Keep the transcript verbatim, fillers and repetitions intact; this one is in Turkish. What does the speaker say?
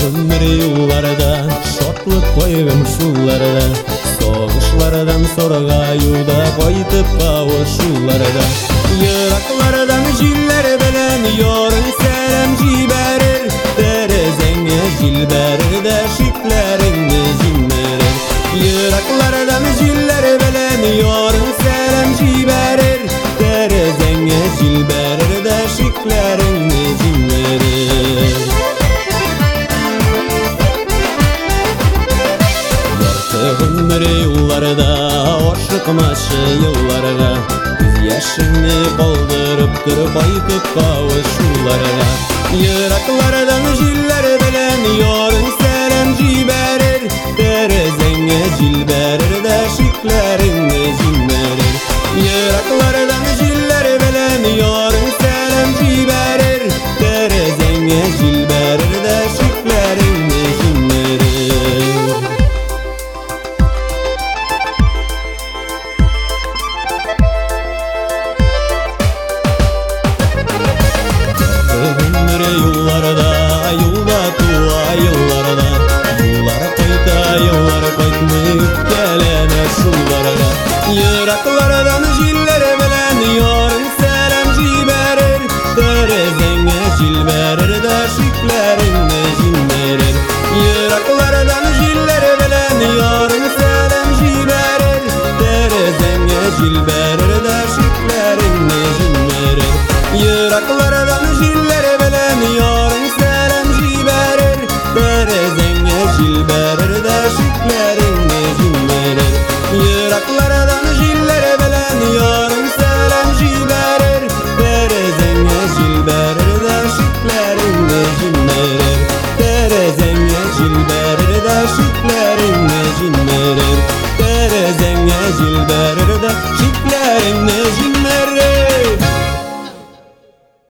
ömür yıllarda şortlık koyğum şullarda soğuşlardan sorgayuda koytup kavuşularda yıraklardan jiller bilen yorun selam jiberir terezenge jilberir de şiklerini jimmerir yıraklardan jiller bilen yorun selam jiberir terezenge jilberir de şiklerini jimmerir ömür yıllarda oşukmaşı yıllarda biz yaşını kaldırıp durup ayıtıp kavuşularda yıraklardan jiller bilen yorun selam jiberir terezenge jilberir de şiklerini jimmerir yıraklardan jiller bilen yorun selam jiberir terezenge jilberir de şiklerini jimmerir yıllarda yılda tuğa yıllarda yıllara kayta yıllara kaytmayıp gelene şullarda yıraklardan jillere bilen yorun selam jiberir terezenge jilberir de şiklerini jimmerir yıraklardan jillere bilen yorun selam jiberir terezenge jilberir de şiklerini jimmerir yıraklardan jillere bilen yorun selam jiberir terezenge jilberir de şiklerini jimmerir yıraklardan jillere bilen yorun selam jiberir terezenge jilberir de şiklerini jimmerir terezenge jilberir de şiklerini jimmerir terezenge jilberir de şiklerini jimmerir